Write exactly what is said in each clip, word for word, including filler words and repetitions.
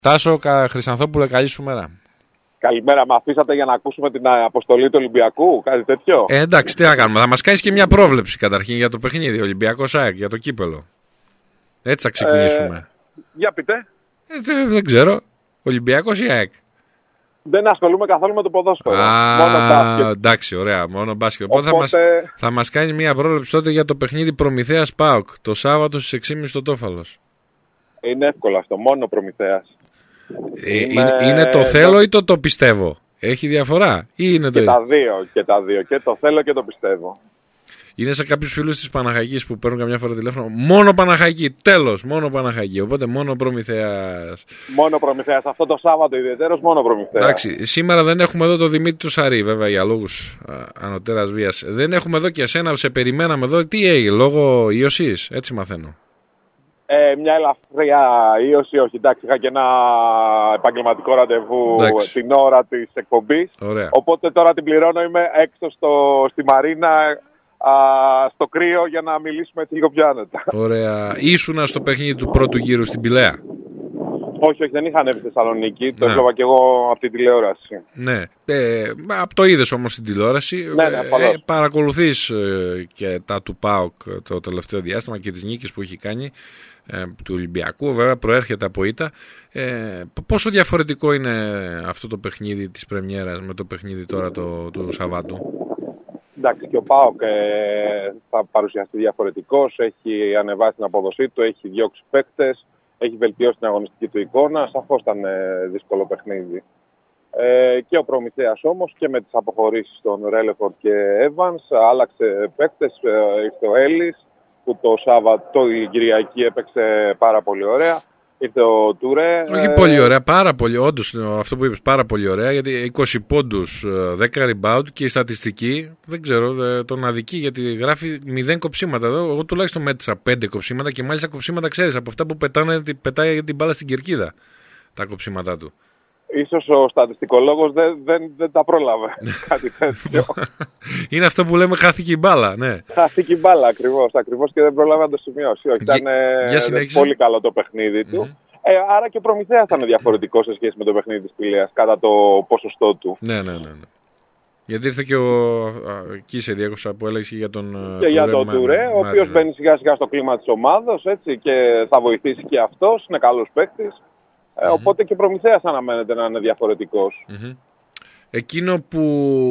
Τάσο Χρυσανθόπουλε, καλή σου μέρα. Καλημέρα, με αφήσατε για να ακούσουμε την αποστολή του Ολυμπιακού, κάτι τέτοιο. Ε, εντάξει, τι να κάνουμε. Θα μας κάνεις και μια πρόβλεψη καταρχήν για το παιχνίδι. Ολυμπιακός ΑΕΚ, για το κύπελο. Έτσι θα ξεκινήσουμε. Ε, για πείτε. Ε, δεν ξέρω. Ολυμπιακός ή ΑΕΚ. Δεν ασχολούμαι καθόλου με το ποδόσφαιρο. Α, μόνο μπάσκετ. Εντάξει, ωραία. Μόνο μπάσκετ. Οπότε, Οπότε... θα, μας, θα μας κάνει μια πρόβλεψη τότε για το παιχνίδι Προμηθέας ΠΑΟΚ. Το Σάββατο στις έξι και μισή στο Τόφαλος. Είναι εύκολο αυτό. Μόνο Προμηθέας. Ε, είναι, είναι το θέλω ή το το πιστεύω. Έχει διαφορά ή είναι και το... τα δύο, και τα δύο. Και το θέλω και το πιστεύω. Είναι σαν κάποιους φίλους της Παναχαϊκής που παίρνουν καμιά φορά τηλέφωνο. Μόνο Παναχαϊκή, τέλος, μόνο Παναχαϊκή. Οπότε μόνο Προμηθέας. Μόνο Προμηθέας. Αυτό το Σάββατο ιδιαίτερος μόνο Προμηθέας. Εντάξει, σήμερα δεν έχουμε εδώ το Δημήτρη του Σαρή, βέβαια για λόγους ανωτέρας βίας. Δεν έχουμε εδώ και εσένα, σε περιμέναμε εδώ. Τι έγινε, λόγω ίωσης, έτσι μαθαίνω. Ε, μια ελαφριά ίωση, όχι, εντάξει, είχα και ένα επαγγελματικό ραντεβού εντάξει. την ώρα της εκπομπής. Ωραία. Οπότε τώρα την πληρώνω, είμαι έξω στο, στη Μαρίνα, α, στο κρύο για να μιλήσουμε λίγο πιο άνετα. Ωραία. Ήσουνα στο παιχνίδι του πρώτου γύρου στην Πηλαία. Όχι, όχι, δεν είχα ανέβει στη Θεσσαλονίκη, το έβλεπα και εγώ από την τηλεόραση. Ναι, ε, από το είδες όμως στην τηλεόραση. Ναι, ναι, ε, παρακολουθείς ε, και τα του ΠΑΟΚ το τελευταίο διάστημα και τις νίκες που έχει κάνει. Ε, του Ολυμπιακού, βέβαια προέρχεται από ήττα. Ε, πόσο διαφορετικό είναι αυτό το παιχνίδι της πρεμιέρας με το παιχνίδι τώρα το, του Σαββάτου? Εντάξει, και ο ΠΑΟΚ ε, θα παρουσιαστεί διαφορετικός, έχει ανεβάσει την απόδοσή του, έχει διώξει παίκτες, έχει βελτιώσει την αγωνιστική του εικόνα, σαφώς ήταν ε, δύσκολο παιχνίδι. Ε, και ο Προμηθέας όμως και με τις αποχωρήσεις των Ρέλεφορντ και Evans άλλαξε παίκτες, ε, ήρθε ο Έλλης που το Σάββατο η Κυριακή έπαιξε πάρα πολύ ωραία. Ήρθε ο Τουρέ. Όχι ε... πολύ ωραία, πάρα πολύ. Όντως αυτό που είπες, πάρα πολύ ωραία. Γιατί είκοσι πόντους, δέκα rebound και η στατιστική δεν ξέρω, τον αδικεί γιατί γράφει μηδέν κοψίματα. Εδώ, εγώ τουλάχιστον μέτρησα πέντε κοψίματα και μάλιστα κοψίματα ξέρεις από αυτά που πετάνε, πετάει την μπάλα στην κερκίδα. Τα κοψίματά του. Ίσως ο στατιστικολόγος δεν, δεν, δεν τα πρόλαβε. Κάτι τέτοιο. Είναι αυτό που λέμε χάθηκε η μπάλα, ναι. Χάθηκε η μπάλα ακριβώς, ακριβώς και δεν πρόλαβε να το σημειώσει. Όχι, ήταν ε, πολύ καλό το παιχνίδι του. Mm-hmm. Ε, άρα και ο Προμηθέας ήταν διαφορετικό σε σχέση με το παιχνίδι της Πηλαίας κατά το ποσοστό του. Ναι, ναι, ναι. ναι. Γιατί ήρθε και ο Κίσε διέκοψα που έλεγε για τον και για τον Τουρέ, ο οποίος ναι. μπαίνει σιγά σιγά στο κλίμα της ομάδος έτσι, και θα βοηθήσει και αυτός, είναι καλός παίκτης. Ε, mm-hmm. Οπότε και ο Προμηθέας αναμένεται να είναι διαφορετικός. Mm-hmm. Εκείνο που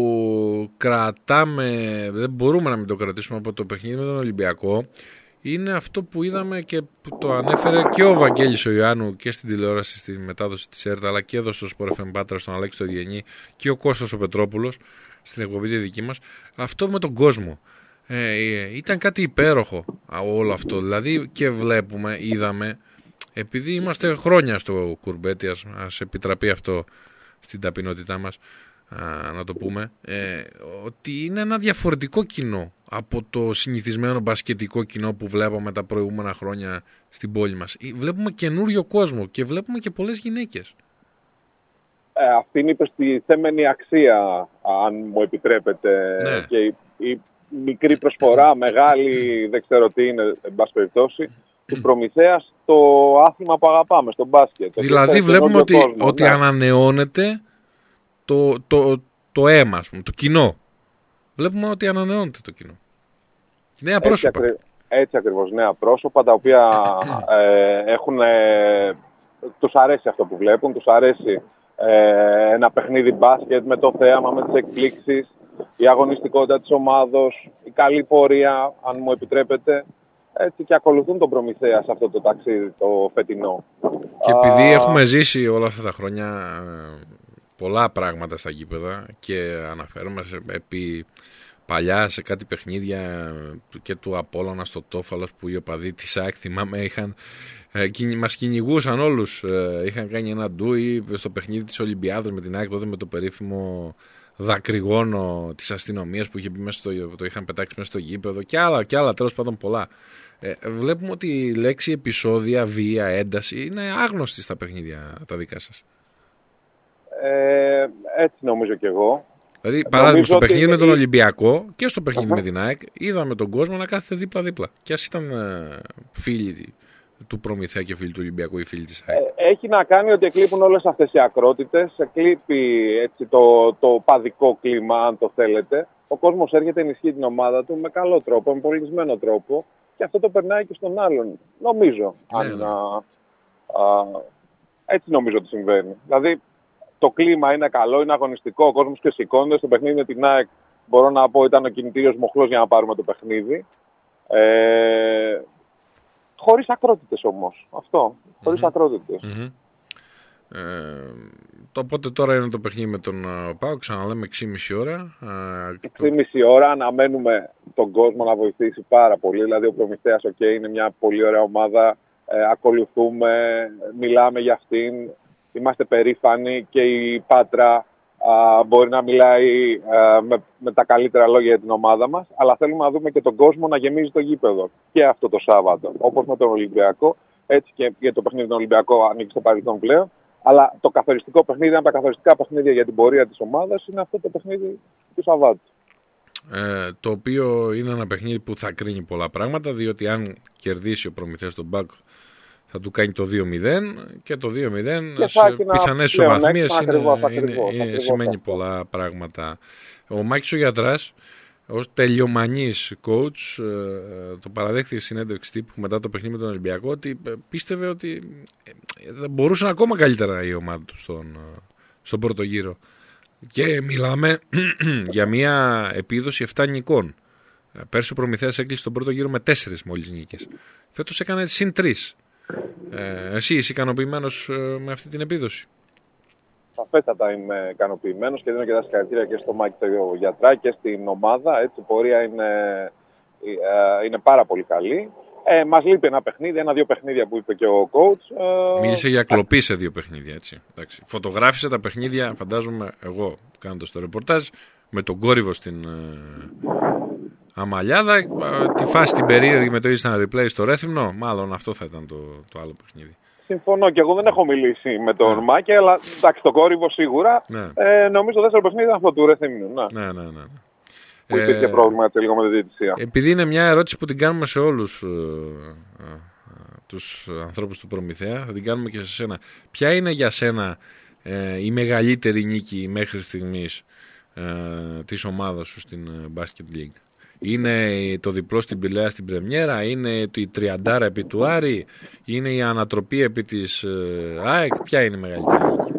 κρατάμε, δεν μπορούμε να μην το κρατήσουμε από το παιχνίδι με τον Ολυμπιακό, είναι αυτό που είδαμε και που το ανέφερε και ο Βαγγέλης ο Ιωάννου και στην τηλεόραση στη μετάδοση της ΕΡΤ, αλλά και εδώ στο Sport εφ εμ Πάτρα στον Αλέξη το Διενή και ο Κώστας ο Πετρόπουλος στην εκπομπή τη δική μας. Αυτό με τον κόσμο. Ε, ήταν κάτι υπέροχο όλο αυτό. Δηλαδή και βλέπουμε, είδαμε, επειδή είμαστε χρόνια στο κουρμπέτι, ας, ας επιτραπεί αυτό στην ταπεινότητά μας, α, να το πούμε, ε, ότι είναι ένα διαφορετικό κοινό από το συνηθισμένο μπασκετικό κοινό που βλέπαμε τα προηγούμενα χρόνια στην πόλη μας. Βλέπουμε καινούριο κόσμο και βλέπουμε και πολλές γυναίκες. Ε, αυτή είναι η προστιθέμενη αξία, αν μου επιτρέπετε, ναι. Και η, η μικρή προσφορά, μεγάλη, δεν ξέρω τι είναι, εν πάση περιπτώσει, του Προμηθέα στο άθλημα που αγαπάμε, στο μπάσκετ. Δηλαδή βλέπουμε ότι, κόσμο, ότι ναι. ανανεώνεται το, το, το αίμα, ας πούμε, το κοινό. Βλέπουμε ότι ανανεώνεται το κοινό. Νέα πρόσωπα. Έτσι, έτσι ακριβώς, νέα πρόσωπα, τα οποία ε, έχουν, ε, τους αρέσει αυτό που βλέπουν, τους αρέσει ε, ένα παιχνίδι μπάσκετ με το θέαμα, με τις εκπλήξεις, η αγωνιστικότητα της ομάδος, η καλή πορεία, αν μου επιτρέπετε. Έτσι και ακολουθούν τον Προμηθέα σε αυτό το ταξίδι το φετινό. Και επειδή Α... έχουμε ζήσει όλα αυτά τα χρόνια πολλά πράγματα στα γήπεδα και αναφέρομαι σε, επί παλιά σε κάτι παιχνίδια και του Απόλλωνα στο Τόφαλος που οι οπαδοί της ΑΕΚ θυμάμαι είχαν, ε, μας κυνηγούσαν όλους, ε, είχαν κάνει ένα ντούι στο παιχνίδι της Ολυμπιάδας με την ΑΕΚ τότε με το περίφημο δακρυγόνο της αστυνομίας που είχε μπει μέσα στο, το είχαν πετάξει μέσα στο γήπεδο και άλλα, και άλλα τέλος πάντων πολλά. Ε, βλέπουμε ότι η λέξη επεισόδια, βία, ένταση είναι άγνωστη στα παιχνίδια τα δικά σας. Ε, έτσι νομίζω κι εγώ. Δηλαδή παράδειγμα στο παιχνίδι με τον η... Ολυμπιακό και στο παιχνίδι uh-huh. με την ΑΕΚ είδαμε τον κόσμο να κάθεται δίπλα-δίπλα. Και ας ήταν ε, φίλοι του Προμηθέα και φίλοι του Ολυμπιακού ή φίλοι της ΑΕΚ? Έχει να κάνει ότι εκλείπουν όλες αυτές οι ακρότητες, εκλείπει έτσι, το, το παδικό κλίμα, αν το θέλετε. Ο κόσμος έρχεται, ενισχύει την ομάδα του με καλό τρόπο, με πολιτισμένο τρόπο και αυτό το περνάει και στον άλλον. Νομίζω. Ναι, αν, ναι. α, α, έτσι νομίζω ότι συμβαίνει. Δηλαδή το κλίμα είναι καλό, είναι αγωνιστικό, ο κόσμος και σηκώνεται. Στο παιχνίδι με την ΑΕΚ μπορώ να πω ήταν ο κινητήριος μοχλός για να πάρουμε το παιχνίδι. Ε, χωρίς ακρότητες όμως. Αυτό. Χωρίς mm-hmm. ακρότητες. Mm-hmm. Ε, το οπότε τώρα είναι το παιχνίδι με τον uh, ΠΑΟΚ, ξαναλέμε έξι και μισή ώρα. έξι και μισή ώρα αναμένουμε τον κόσμο να βοηθήσει πάρα πολύ. Δηλαδή ο Προμηθέας okay, είναι μια πολύ ωραία ομάδα. Ε, ακολουθούμε, μιλάμε για αυτήν. Είμαστε περήφανοι και η Πάτρα α, μπορεί να μιλάει α, με, με τα καλύτερα λόγια για την ομάδα μας. Αλλά θέλουμε να δούμε και τον κόσμο να γεμίζει το γήπεδο. Και αυτό το Σάββατο. Όπως με τον Ολυμπιακό. Έτσι και για το παιχνίδι του Ολυμπιακού ανήκει στο παρελθόν πλέον. Αλλά το καθοριστικό παιχνίδι, ένα από τα καθοριστικά παιχνίδια για την πορεία της ομάδας είναι αυτό το παιχνίδι του Σαββάτου. Ε, το οποίο είναι ένα παιχνίδι που θα κρίνει πολλά πράγματα, διότι αν κερδίσει ο Προμηθέας τον ΠΑΟΚ θα του κάνει το δύο μηδέν και το δύο μηδέν σε πιθανές ισοβαθμίες σημαίνει πολλά πράγματα. Ο Μάκης ο Γιατράς, ως τελειομανής coach, το παραδέχθηκε στη συνέντευξη τύπου μετά το παιχνίδι με τον Ολυμπιακό ότι πίστευε ότι θα μπορούσε ακόμα καλύτερα η ομάδα του στον, στον πρώτο γύρο. Και μιλάμε για μια επίδοση επτά νικών. Πέρσι ο Προμηθέας έκλεισε τον πρώτο γύρο με τέσσερις μόλις νίκες. Φέτος έκανε συν τρεις. Ε, εσύ είσαι ικανοποιημένος με αυτή την επίδοση? Σαφέστατα είμαι ικανοποιημένος και δίνω και τα συγχαρητήρια και στο Μάκη το Γιατρά και στην ομάδα. Έτσι, η πορεία είναι, είναι πάρα πολύ καλή. Ε, μας λείπει ένα παιχνίδι, ένα-δύο παιχνίδια που είπε και ο coach. Ε, Μίλησε για κλοπή σε δύο παιχνίδια, έτσι. Εντάξει. Φωτογράφησε τα παιχνίδια, φαντάζομαι εγώ κάνοντας το ρεπορτάζ, με τον κόρυβο στην ε, Αμαλιάδα. Ε, τη φάση την περίεργη με το instant replay στο Ρέθυμνο, μάλλον αυτό θα ήταν το, το άλλο παιχνίδι. Συμφωνώ και εγώ δεν έχω μιλήσει με τον ναι. Μάκη, αλλά εντάξει, το κόρυβο σίγουρα. Ναι. Ε, νομίζω το δεύτερο παιχνίδι ήταν αυτό του Ρέθυμνου. Ναι, ναι, ναι. ναι. Που υπήρχε ε, πρόβλημα έτσι, λίγο με τη διαιτησία. Επειδή είναι μια ερώτηση που την κάνουμε σε όλους ε, ε, τους ανθρώπους του Προμηθέα, θα την κάνουμε και σε σένα. Ποια είναι για σένα ε, η μεγαλύτερη νίκη μέχρι στιγμής ε, της ομάδας σου στην Basket League? Είναι το διπλό στην Πηλαία στην Πρεμιέρα, είναι η τριαντάρα επί του Άρη, είναι η ανατροπή επί της ε, ΑΕΚ? Ποια είναι η μεγαλύτερη νίκη?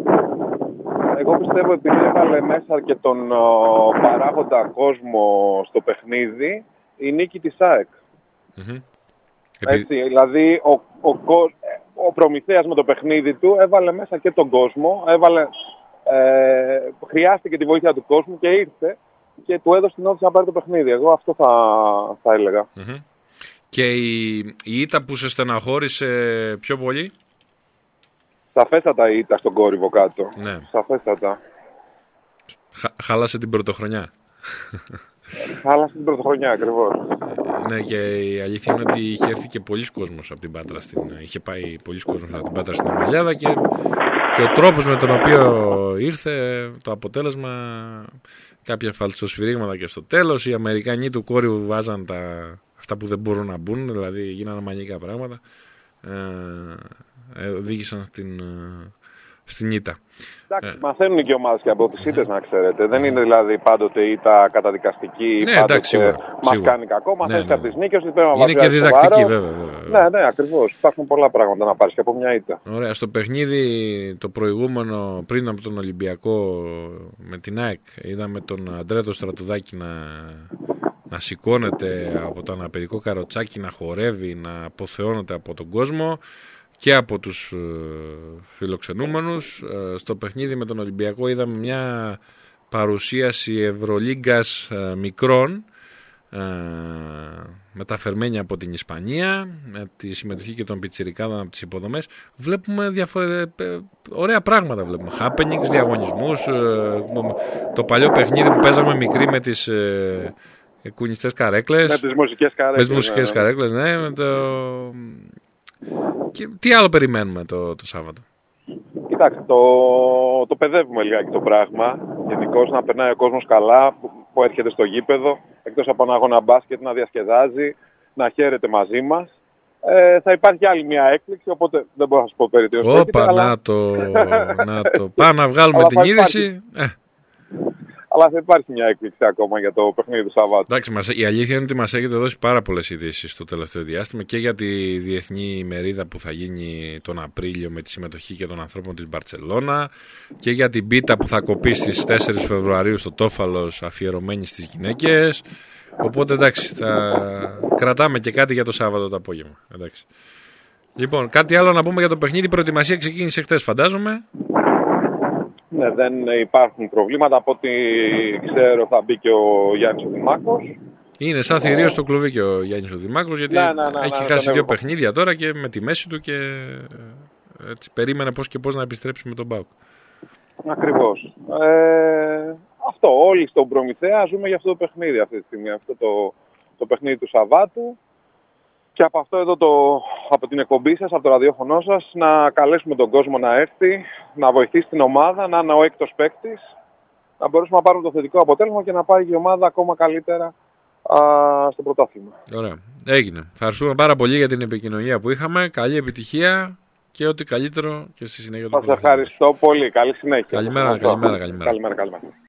Εγώ πιστεύω ότι έβαλε μέσα και τον ο, παράγοντα κόσμο στο παιχνίδι η νίκη της ΑΕΚ. Mm-hmm. Έτσι, Επί... Δηλαδή ο, ο, ο, ο Προμηθέας με το παιχνίδι του έβαλε μέσα και τον κόσμο, έβαλε, ε, χρειάστηκε τη βοήθεια του κόσμου και ήρθε και του έδωσε την όθηση να πάρει το παιχνίδι. Εγώ αυτό θα, θα έλεγα. Mm-hmm. Και η, η ήττα που σε στεναχώρησε πιο πολύ? Σαφέστατα η ήττα στον κόρυβο κάτω. Ναι. Σαφέστατα. Χα, χάλασε την πρωτοχρονιά. Χάλασε την πρωτοχρονιά, ακριβώς. Ναι, και η αλήθεια είναι ότι είχε έρθει και πολλοί κόσμος από την Πάτρα. Στην, είχε πάει πολλοί κόσμος από την Πάτρα στην Αμαλιάδα και, και ο τρόπος με τον οποίο ήρθε, το αποτέλεσμα, κάποια φαλτσοσφυρίγματα και στο τέλος. Οι Αμερικανοί του κόρυβου βάζαν τα, αυτά που δεν μπορούν να μπουν, δηλαδή γίνανε μαγικά πράγματα. Ε, οδήγησαν στην, στην ήττα. Εντάξει, ε. μαθαίνουν και ομάδες και από τις ήττες, να ξέρετε. Δεν είναι δηλαδή πάντοτε ήττα καταδικαστική, ναι, πάντοτε εντάξει, σίγουρα, μας σίγουρα. κάνει κακό. Μαθαίνεις ναι, ναι. από τις νίκες, πρέπει να είναι και διδακτική βέβαια, βέβαια. Ναι, ναι, ακριβώς. Υπάρχουν πολλά πράγματα να πάρεις και από μια ήττα. Ωραία, στο παιχνίδι το προηγούμενο πριν από τον Ολυμπιακό με την ΑΕΚ είδαμε τον Αντρέτο Στρατουδάκη να... να σηκώνεται από το αναπαιδικό καροτσάκι, να χορεύει, να αποθεώνεται από τον κόσμο και από τους φιλοξενούμενους. Στο παιχνίδι με τον Ολυμπιακό είδαμε μια παρουσίαση Ευρωλίγκας μικρών, μεταφερμένη από την Ισπανία, με τη συμμετοχή και των πιτσιρικάδων από τις υποδομές. Βλέπουμε διαφορε... ωραία πράγματα, βλέπουμε happenings, διαγωνισμούς, το παλιό παιχνίδι που παίζαμε μικροί με τις κουνιστές καρέκλες, με τις μουσικές καρέκλες, με τις μουσικές ναι, καρέκλες, ναι, με το... Και τι άλλο περιμένουμε το, το Σάββατο? Κοιτάξτε, το, το παιδεύουμε λιγάκι το πράγμα. Γενικώς να περνάει ο κόσμος καλά που, που έρχεται στο γήπεδο, εκτός από ένα αγώνα μπάσκετ, να διασκεδάζει, να χαίρεται μαζί μας. Ε, θα υπάρχει άλλη μια έκπληξη, οπότε δεν μπορώ να σας πω περί τίνος πρόκειται. Όπα, αλλά... να το, να το. Πάμε να βγάλουμε την είδηση. Ε. Αλλά θα υπάρχει μια έκπληξη ακόμα για το παιχνίδι του Σαββάτου. Εντάξει, μας, η αλήθεια είναι ότι μας έχετε δώσει πάρα πολλές ειδήσεις το τελευταίο διάστημα και για τη διεθνή ημερίδα που θα γίνει τον Απρίλιο με τη συμμετοχή και των ανθρώπων της Μπαρτσελώνα και για την πίτα που θα κοπεί στις τέσσερις Φεβρουαρίου στο Τόφαλος αφιερωμένη στις γυναίκες. Οπότε εντάξει, θα κρατάμε και κάτι για το Σάββατο το απόγευμα. Εντάξει. Λοιπόν, κάτι άλλο να πούμε για το παιχνίδι. Η προετοιμασία ξεκίνησε χτες, φαντάζομαι. Ναι, δεν υπάρχουν προβλήματα. Από ό,τι ξέρω θα μπει και ο Γιάννης ο Δημάκος. Είναι σαν θηρίο στο κλουβί και ο Γιάννης ο Δημάκος, γιατί ναι, ναι, ναι, έχει ναι, χάσει ναι, δύο ναι. παιχνίδια τώρα και με τη μέση του και έτσι, περίμενε πώς και πώς να επιστρέψει με τον ΠΑΟΚ. Ακριβώς. Ε, αυτό, όλοι στον Προμηθέα ζούμε για αυτό το παιχνίδι αυτή τη στιγμή. Αυτό το, το παιχνίδι του Σαββάτου. Και από αυτό εδώ, το, από την εκπομπή σας, από το ραδιόφωνο σας, να καλέσουμε τον κόσμο να έρθει, να βοηθήσει την ομάδα, να είναι ο έκτος παίκτης, να μπορέσουμε να πάρουμε το θετικό αποτέλεσμα και να πάει η ομάδα ακόμα καλύτερα α, στο πρωτάθλημα. Ωραία. Έγινε. Ευχαριστούμε πάρα πολύ για την επικοινωνία που είχαμε. Καλή επιτυχία και ό,τι καλύτερο και στη συνέχεια του. Σας ευχαριστώ πολύ. Καλή συνέχεια. Καλημέρα, καλημέρα, καλημέρα. καλημέρα, καλημέρα.